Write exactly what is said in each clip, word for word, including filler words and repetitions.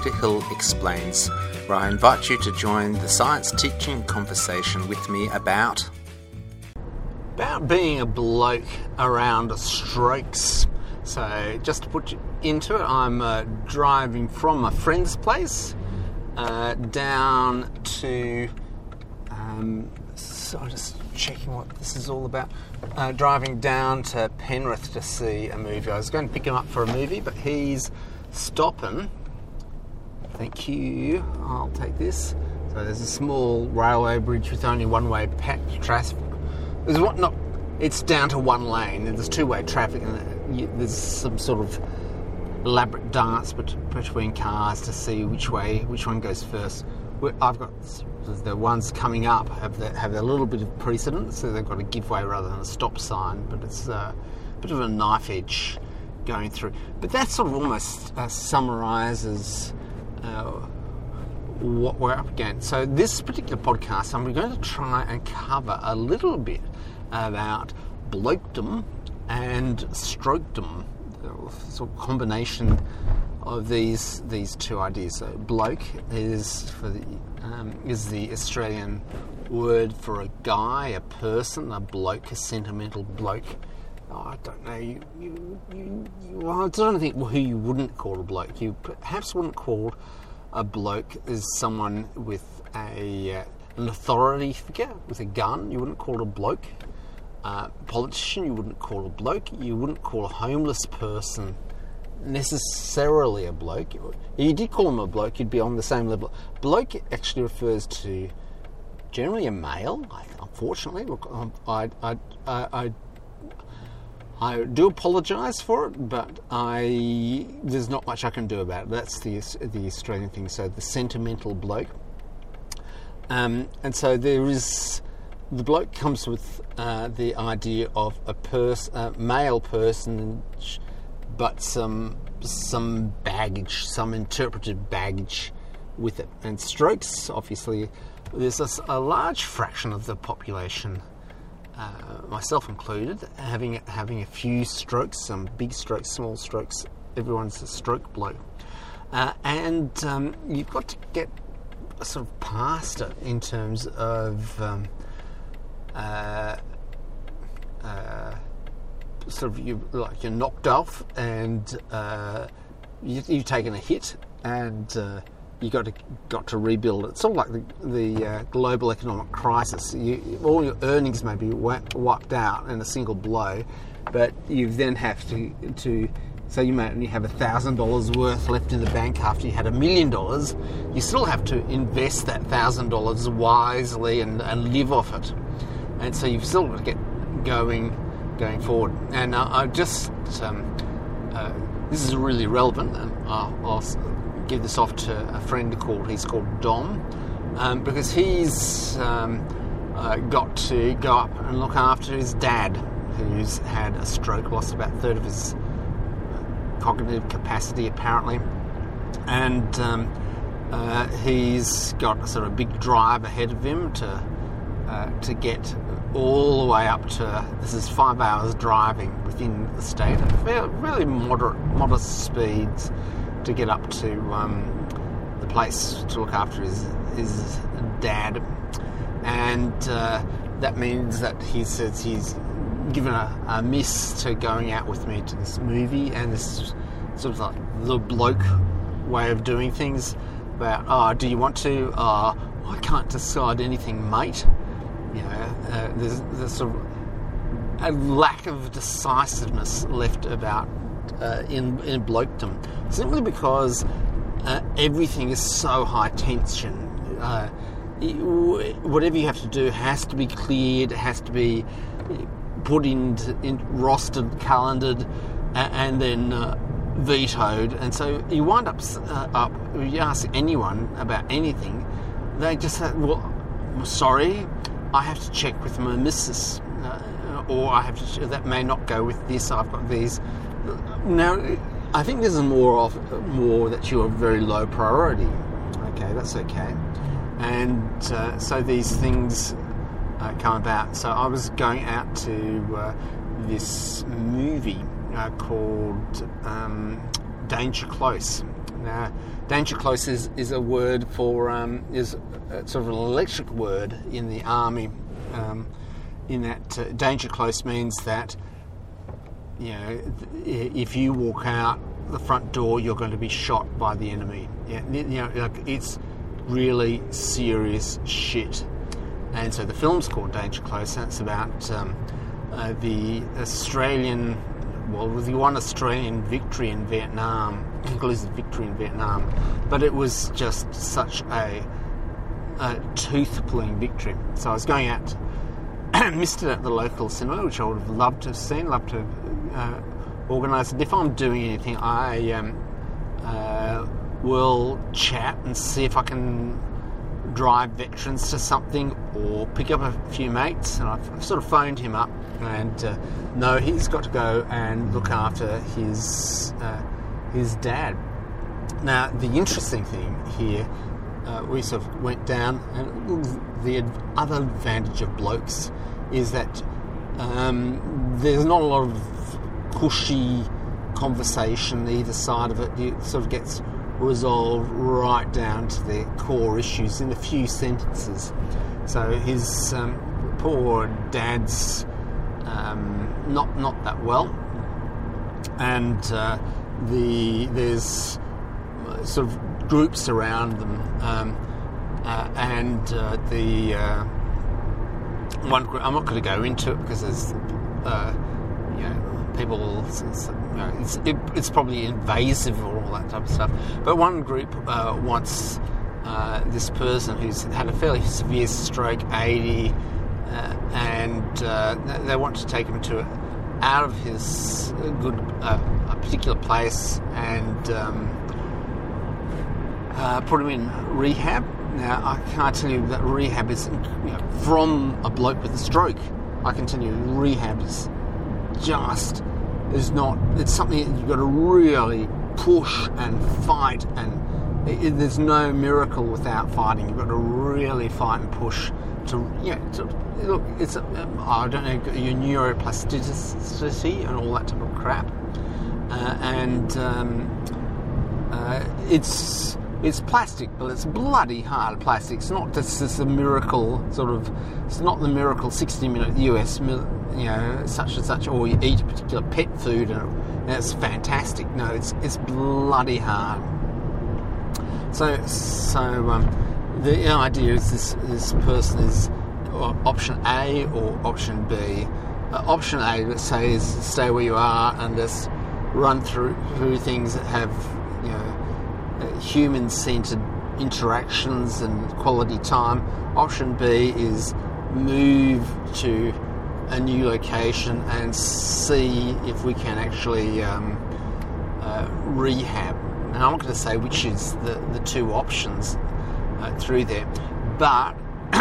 Peter Hill Explains, where I invite you to join the science teaching conversation with me about... about being a bloke around strokes. So just to put you into it, I'm uh, driving from a friend's place uh, down to... Um, so I'm just checking what this is all about. Uh, driving down to Penrith to see a movie. I was going to pick him up for a movie, but he's stopping. Thank you. I'll take this. So there's a small railway bridge with only one-way packed traffic. There's what not. It's down to one lane. There's two-way traffic, and you, there's some sort of elaborate dance between cars to see which way, which one goes first. I've got the ones coming up have the, have a little bit of precedence, so they've got a give way rather than a stop sign. But it's a bit of a knife edge going through. But that sort of almost uh, summarises uh, what we're up against. So this particular podcast, I'm going to try and cover a little bit about blokedom and strokedom, the sort of combination of these these two ideas. So bloke is for the um, is the Australian word for a guy, a person, a bloke, a sentimental bloke. Oh, I don't know. You, you, you, you, well, I don't think who you wouldn't call a bloke. You perhaps wouldn't call a bloke as someone with a uh, an authority figure with a gun. You wouldn't call it a bloke. Uh, politician, you wouldn't call a bloke. You wouldn't call a homeless person necessarily a bloke. If you did call him a bloke, you'd be on the same level. Bloke actually refers to generally a male. Unfortunately, look, I I I I, I do apologise for it, but I there's not much I can do about it. That's the the Australian thing. So the sentimental bloke, um, and so there is. The bloke comes with uh, the idea of a pers- a male person, but some some baggage, some interpreted baggage with it. And strokes, obviously, there's a, a large fraction of the population, uh, myself included, having having a few strokes, some big strokes, small strokes. Everyone's a stroke bloke, uh, and um, you've got to get sort of past it in terms of. Um, Uh, uh, sort of you like you're knocked off and uh, you, you've taken a hit and uh, you got to got to rebuild it. It's sort of like the, the uh, global economic crisis. You, all your earnings may be wiped out in a single blow, but you then have to to. So you may only have a thousand dollars worth left in the bank after you had a million dollars. You still have to invest that thousand dollars wisely and, and live off it. And so you've still got to get going, going forward. And uh, I just, um, uh, this is really relevant, and I'll, I'll give this off to a friend called, he's called Dom, um, because he's um, uh, got to go up and look after his dad, who's had a stroke, lost about a third of his cognitive capacity apparently, and um, uh, he's got a sort of big drive ahead of him to uh, to get all the way up to, this is five hours driving within the state at really moderate, modest speeds to get up to um, the place to look after his, his dad. And uh, that means that he says he's given a, a miss to going out with me to this movie, and this is sort of like the bloke way of doing things about, oh, do you want to? Uh, I can't decide anything, mate. You know, uh, there's, there's sort of a lack of decisiveness left about uh, in, in blokedom, simply because uh, everything is so high tension. Uh, it, whatever you have to do has to be cleared, has to be put in, in rostered, calendared, and, and then uh, vetoed. And so you wind up, uh, up, you ask anyone about anything, they just say, well, I'm sorry, I have to check with my missus, uh, or I have to, that may not go with this, I've got these. Now, I think this is more of, more that you're very low priority. Okay, that's okay. And uh, so these things Uh, come about. So I was going out to uh, this movie uh, called um, Danger Close. Now, danger close is, is a word for um, is a, sort of an electric word in the army. Um, in that uh, danger close means that, you know, if you walk out the front door, you're going to be shot by the enemy. Yeah, you know, like, it's really serious shit. And so the film's called Danger Close, and it's about um, uh, the Australian, well, it was the one Australian victory in Vietnam, inclusive victory in Vietnam, but it was just such a, a tooth-pulling victory. So I was going out, missed it at the local cinema, which I would have loved to have seen, loved to have uh, organised. And if I'm doing anything, I um, uh, will chat and see if I can drive veterans to something or pick up a few mates. And I've, I've sort of phoned him up, and uh, no, he's got to go and look after his uh, his dad. Now, the interesting thing here, uh, we sort of went down, and the other advantage of blokes is that um, there's not a lot of cushy conversation either side of it. It sort of gets resolved right down to the core issues in a few sentences. So his um, poor dad's um, not not that well, and uh, the there's sort of groups around them, um, uh, and uh, the uh, one group, I'm not going to go into it because there's uh, you know people. It's, you know, it's, it, it's probably invasive or all that type of stuff. But one group uh, wants uh, this person who's had a fairly severe stroke, eighty, uh, and uh, they want to take him to out of his good uh, a particular place and um, uh, put him in rehab. Now, I can't tell you that rehab is, you know, from a bloke with a stroke. I can tell you rehab is just is not. It's something that you've got to really push and fight, and it, it, there's no miracle without fighting. You've got to really fight and push to, you know, to, look, it's a, I don't know, your neuroplasticity and all that type of crap, uh, and um, uh, it's. It's plastic, but it's bloody hard plastic. It's not just this a miracle sort of. It's not the miracle sixty-minute U S, you know, such and such, or you eat a particular pet food and, and it's fantastic. No, it's it's bloody hard. So so um, the idea is this this person is option A or option B. Uh, option A, let's say, is stay where you are and just run through through things that have, you know, human-centred interactions and quality time. Option B is move to a new location and see if we can actually um, uh, rehab. And I'm not going to say which is the, the two options uh, through there, but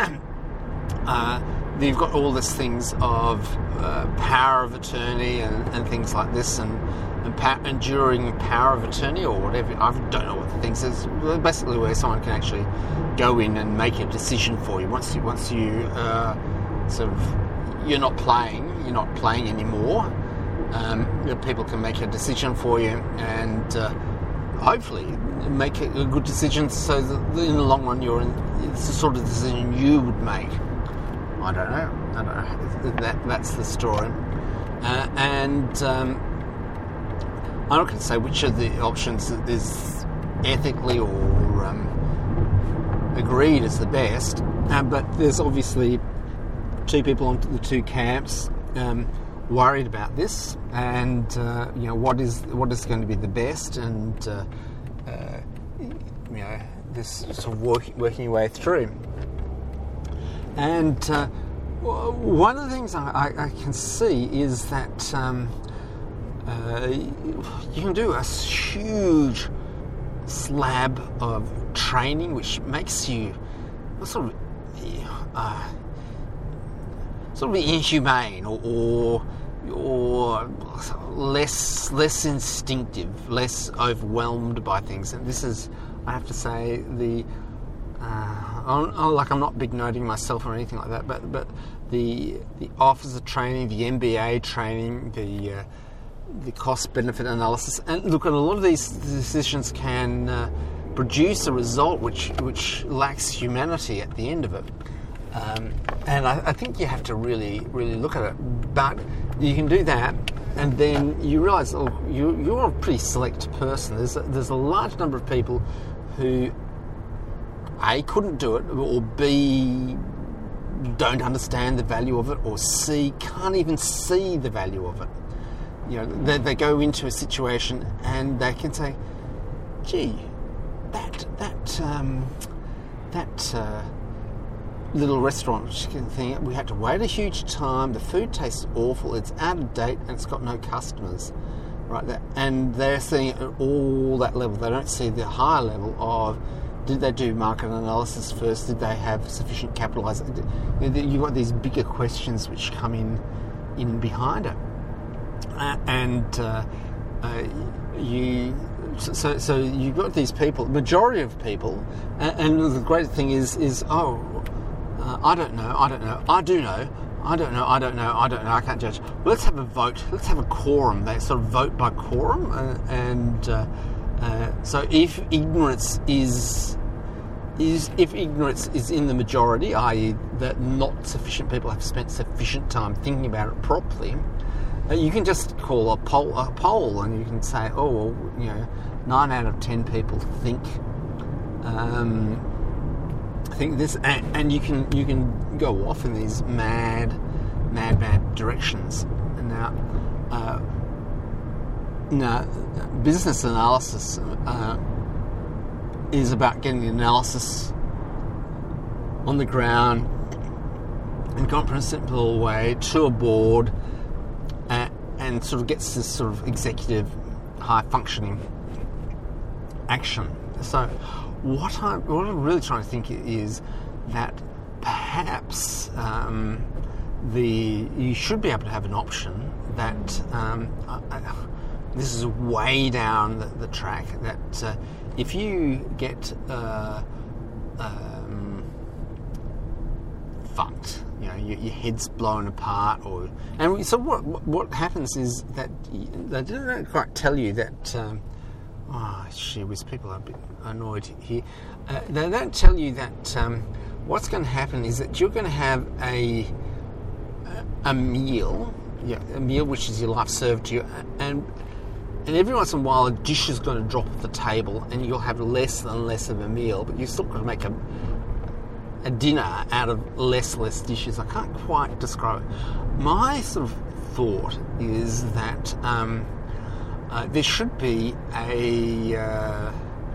uh, you've got all these things of uh, power of attorney and, and things like this, and And pa- enduring power of attorney or whatever. I don't know what the thing is. Basically, where someone can actually go in and make a decision for you once you once you uh, sort of you're not playing, you're not playing anymore. Um, people can make a decision for you and uh, hopefully make a good decision so that in the long run you're in, it's the sort of decision you would make. I don't know. I don't know. That that's the story. Uh, and um, I'm not going to say which of the options is ethically or um, agreed as the best, uh, but there's obviously two people on the two camps um, worried about this, and uh, you know what is what is going to be the best, and uh, uh, you know this sort of work, working your way through. And uh, one of the things I, I, I can see is that. Um, Uh, you can do a huge slab of training which makes you sort of uh, sort of inhumane or, or or less less instinctive, less overwhelmed by things. And this is, I have to say, the uh, I'm, like I'm not big noting myself or anything like that, but but the the officer training, the M B A training, the uh, the cost-benefit analysis. And look, and a lot of these decisions can uh, produce a result which which lacks humanity at the end of it. Um, and I, I think you have to really, really look at it. But you can do that, and then you realise, oh, you, you're a pretty select person. There's a, there's a large number of people who, A, couldn't do it, or B, don't understand the value of it, or C, can't even see the value of it. You know, they, they go into a situation and they can say, gee, that, that, um, that, uh, little restaurant thing, we had to wait a huge time, the food tastes awful, it's out of date, and it's got no customers, right? There. And they're seeing it at all that level. They don't see the higher level of, did they do market analysis first? Did they have sufficient capitalisation? You've got these bigger questions which come in in behind it. Uh, and uh, uh, you... So, so you've got these people, majority of people, and, and the great thing is, is oh, Uh, I don't know, I don't know, I do know, I don't know, I don't know, I don't know, I can't judge. Well, let's have a vote, let's have a quorum. They sort of vote by quorum, uh, and uh, uh, so if ignorance is, is if ignorance is in the majority, that is that not sufficient people have spent sufficient time thinking about it properly, uh, you can just call a poll, a poll and you can say, oh, well, you know, nine out of ten people think um, think this, and, and you can you can go off in these mad, mad, mad directions. And now, uh, now, business analysis uh, is about getting the analysis on the ground in a comprehensible way to a board, and, and sort of gets this sort of executive, high functioning action. So. What I'm, what I'm really trying to think is that perhaps um, the you should be able to have an option that um, I, this is way down the, the track, that uh, if you get uh, um, fucked, you know, your, your head's blown apart, or and so what what happens is that they don't quite tell you that. Um, Oh, gee whiz, people are a bit annoyed here. Uh, they don't tell you that um, what's going to happen is that you're going to have a a meal, yeah, a meal which is your life served to you, and and every once in a while a dish is going to drop off the table, and you'll have less and less of a meal, but you've still got to make a a dinner out of less and less dishes. I can't quite describe it. My sort of thought is that. Um, Uh, there should be a, uh,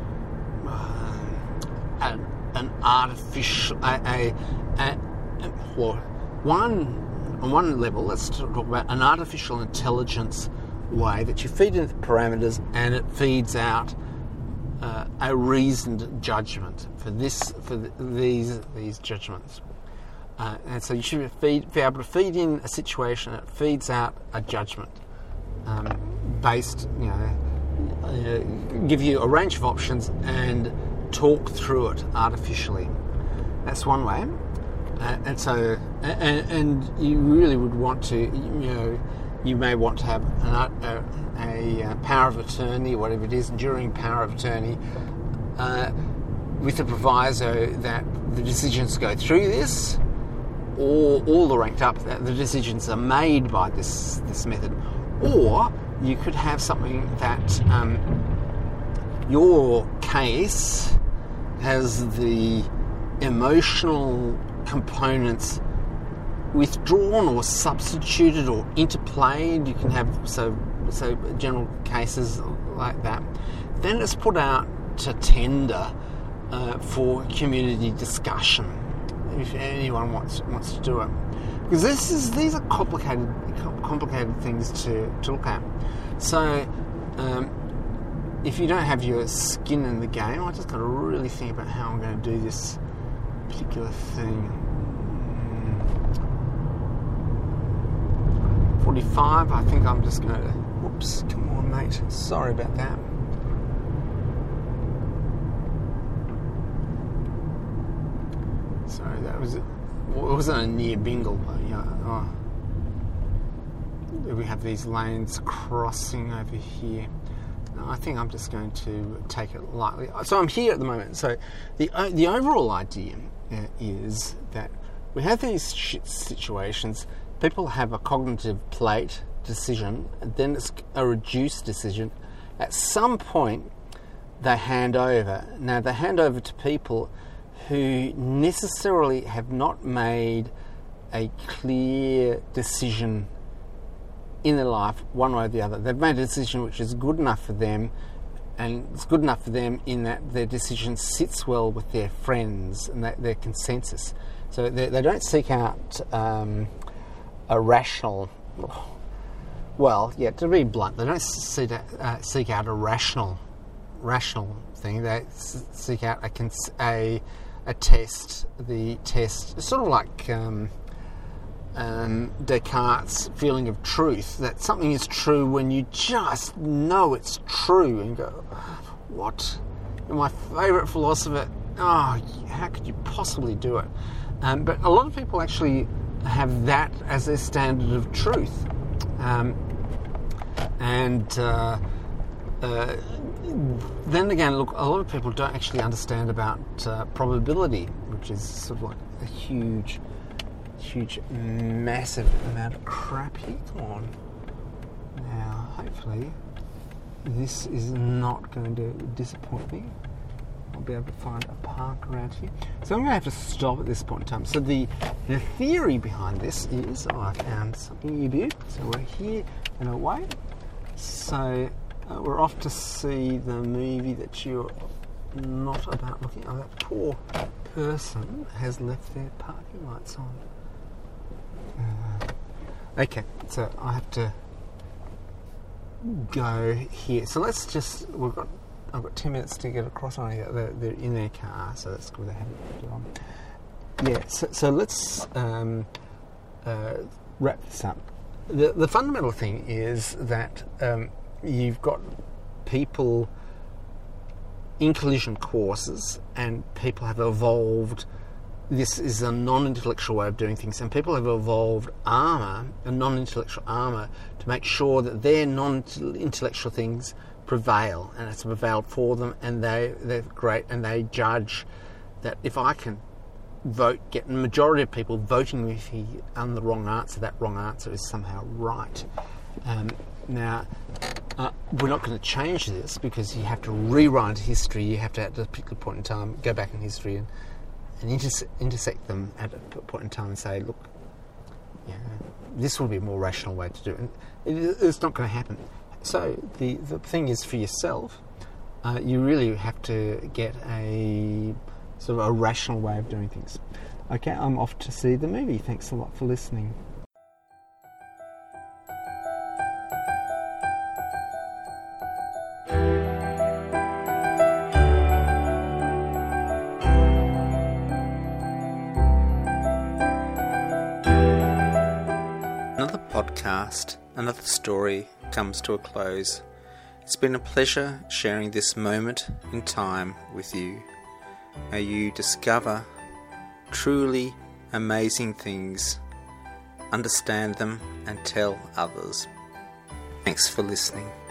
uh, an, an artificial, a, a, a, well, one on one level. Let's talk about an artificial intelligence way that you feed in the parameters, and it feeds out uh, a reasoned judgment for this, for the, these these judgments. Uh, and so you should feed, be able to feed in a situation that feeds out a judgment. Um, based, you know, uh, give you a range of options and talk through it artificially. That's one way. Uh, and so, and, and you really would want to, you know, you may want to have an, a, a, a power of attorney, whatever it is, enduring power of attorney, uh, with the proviso that the decisions go through this, or all the ranked up, that the decisions are made by this this method. Or you could have something that um, your case has the emotional components withdrawn or substituted or interplayed. You can have so so general cases like that. Then it's put out to tender uh, for community discussion if anyone wants wants to do it. Because this is these are complicated complicated things to, to look at. So um, if you don't have your skin in the game, I just got to really think about how I'm going to do this particular thing. forty-five, I think I'm just going to... Whoops, come on, mate. Sorry about that. Sorry, that was... It wasn't a near bingle, but yeah. Oh. we have these lanes crossing over here. I think I'm just going to take it lightly. So I'm here at the moment. So the the overall idea uh, is that we have these situations. People have a cognitive plate decision, and then it's a reduced decision. At some point, they hand over. Now, they hand over to people who necessarily have not made a clear decision in their life, one way or the other. They've made a decision which is good enough for them, and it's good enough for them in that their decision sits well with their friends and that their consensus. So they, they don't seek out um, a rational, well, yeah, to be blunt, they don't seek, uh, seek out a rational, rational thing. They seek out a cons- a, a test. The test, sort of like Um, Um, Descartes' feeling of truth, that something is true when you just know it's true and go, what? You're my favourite philosopher. Oh, how could you possibly do it? Um, but a lot of people actually have that as their standard of truth. Um, and uh, uh, then again, look, a lot of people don't actually understand about uh, probability, which is sort of like a huge... huge, massive amount of crap here. Come on. Now, hopefully, this is not going to disappoint me. I'll be able to find a park around here. So I'm going to have to stop at this point in time. So the, the theory behind this is, oh, I found something you do. So we're here and away. So uh, we're off to see the movie that you're not about looking at. Oh, that poor person has left their parking lights on. Uh, okay, so I have to go here. So let's just, we've got, I've got ten minutes to get across on here. They're, they're in their car, so that's good. They haven't put it on. Yeah, so, so let's um, uh, wrap this up. The, the fundamental thing is that um, you've got people in collision courses, and people have evolved. This is a non-intellectual way of doing things, and people have evolved armour, a non-intellectual armour, to make sure that their non-intellectual things prevail, and it's prevailed for them, and they, they're great, and they judge that if I can vote, get the majority of people voting with me on the wrong answer, that wrong answer is somehow right. Um, now, uh, we're not going to change this, because you have to rewrite history. You have to, at a particular point in time, go back in history and and interse- intersect them at a point in time and say, look, you know, this will be a more rational way to do it. And it, it's not going to happen. So the, the thing is, for yourself, uh, you really have to get a sort of a rational way of doing things. Okay, I'm off to see the movie. Thanks a lot for listening. Podcast, another story comes to a close. It's been a pleasure sharing this moment in time with you. May you discover truly amazing things, understand them, and tell others. Thanks for listening.